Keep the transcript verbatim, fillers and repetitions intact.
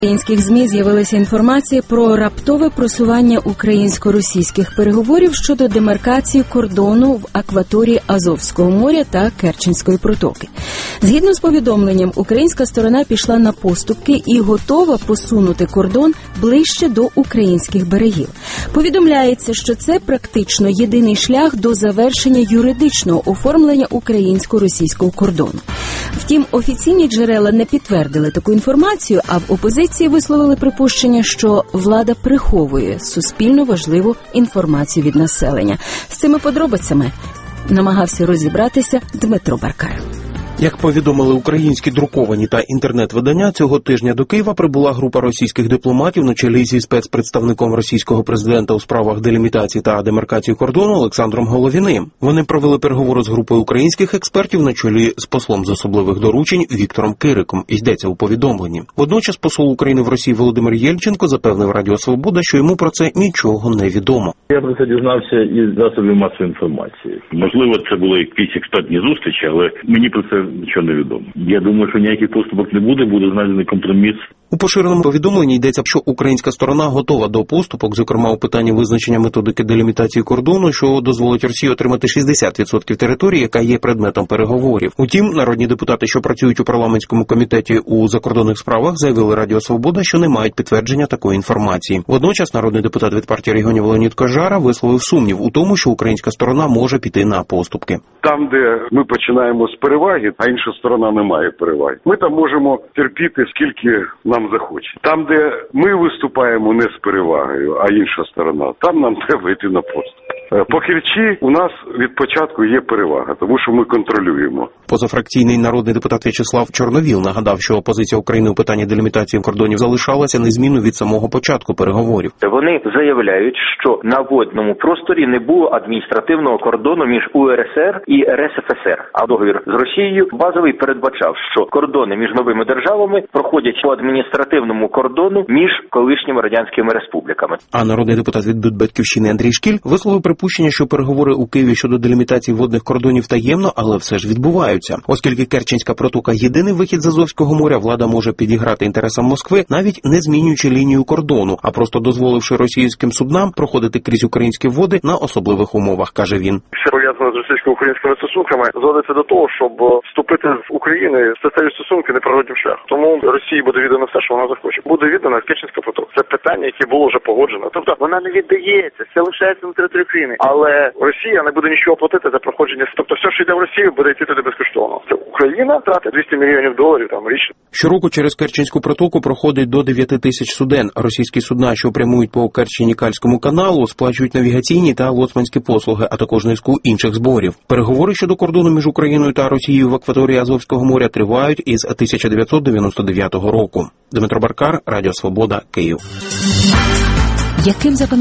В українських ЗМІ з'явилася інформація про раптове просування українсько-російських переговорів щодо демаркації кордону в акваторії Азовського моря та Керченської протоки. Згідно з повідомленням, українська сторона пішла на поступки і готова посунути кордон ближче до українських берегів. Повідомляється, що це практично єдиний шлях до завершення юридичного оформлення українсько-російського кордону. Втім, офіційні джерела не підтвердили таку інформацію, а в опозиції висловили припущення, що влада приховує суспільно важливу інформацію від населення. З цими подробицями намагався розібратися Дмитро Баркар. Як повідомили українські друковані та інтернет-видання, цього тижня до Києва прибула група російських дипломатів на чолі зі спецпредставником російського президента у справах делімітації та демаркації кордону Олександром Головіним. Вони провели переговори з групою українських експертів на чолі з послом з особливих доручень Віктором Кириком, йдеться у повідомленні. Водночас посол України в Росії Володимир Єльченко запевнив Радіо Свобода, що йому про це нічого не відомо. Я про це дізнався із засобів масової інформації. Можливо, це були якісь експертні зустрічі, але мені про це нічого не відомо. Я думаю, що ніяких поступок не буде, буде знайдений компроміс. У поширеному повідомленні йдеться, що українська сторона готова до поступок, зокрема у питанні визначення методики делімітації кордону, що дозволить Росії отримати шістдесят відсотків території, яка є предметом переговорів. Утім, народні депутати, що працюють у парламентському комітеті у закордонних справах, заявили Радіо Свобода, що не мають підтвердження такої інформації. Водночас народний депутат від партії регіонів Леонід Кожара висловив сумнів у тому, що українська сторона може піти на поступки. Там, де ми починаємо з переваги, а інша сторона не має переваги, ми там можемо терпіти, скільки нам захоче. Там, де ми виступаємо не з перевагою, а інша сторона, там нам треба йти на поступ. По Керчі у нас від початку є перевага, тому що ми контролюємо. Позафракційний народний депутат В'ячеслав Чорновіл нагадав, що позиція України у питанні делімітації кордонів залишалася незмінною від самого початку переговорів. Вони заявляють, що на водному просторі не було адміністративного кордону між У Ер Ес Ер і Ер Ес Еф Ес Ер, а договір з Росією базовий передбачав, що кордони між новими державами проходять по адміністративному кордону між колишніми радянськими республіками. А народний депутат від Батьківщини Андрій Шкіль висловив припущення, що переговори у Києві щодо делімітації водних кордонів таємно, але все ж відбуваються. Оскільки Керченська протока – єдиний вихід з Азовського моря, влада може підіграти інтересам Москви, навіть не змінюючи лінію кордону, а просто дозволивши російським суднам проходити крізь українські води на особливих умовах, каже він. Все пов'язане з російсько-українськими стосунками зводиться до того, щоб вступити в Україну в статеві стосунки неприроднім шляхом. Тому Росії буде віддано все, що вона захоче. Буде віддана Керченська протока. Це питання, яке було вже погоджено. Тобто вона не віддається, все лишається на території України. Але Росія не буде нічого платити за проходження. Тобто все, що йде в Росію, буде йти туди безкоштовно. Це Україна втратить двісті мільйонів доларів там річно. Щороку через Керченську протоку проходить до дев'яти тисяч суден. Російські судна, що прямують по Керчі-Нікальському каналу, сплачують навігаційні та лоцманські послуги, а також низку інших зборів. Переговори щодо кордону між Україною та Росією в акваторії Азовського моря тривають із тисяча дев'ятсот дев'яносто дев'ятого року. Дмитро Баркар, Радіо Свобода, Київ. Яким